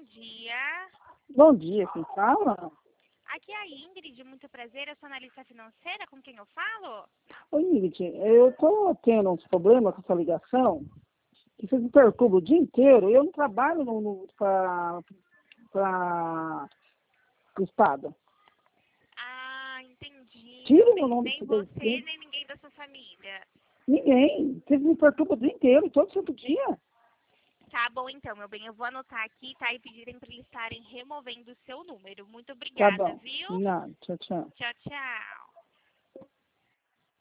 dia. Bom dia, quem fala? Aqui é a Ingrid, muito prazer, eu sou analista financeira, com quem eu falo? Oi, Ingrid, eu estou tendo uns problemas com essa ligação, que vocês me perturbam o dia inteiro, eu não trabalho para o Estado. Ah, entendi. Tira Não, o meu nome nem do você, CDC. nem ninguém da sua família. Ninguém. Vocês me perturbam o dia inteiro, todo santo dia. Tá bom então, meu bem, eu vou anotar aqui, tá? E pedirem para eles estarem removendo o seu número. Muito Tá obrigada, bom. viu? Não, tchau, tchau. Tchau, tchau.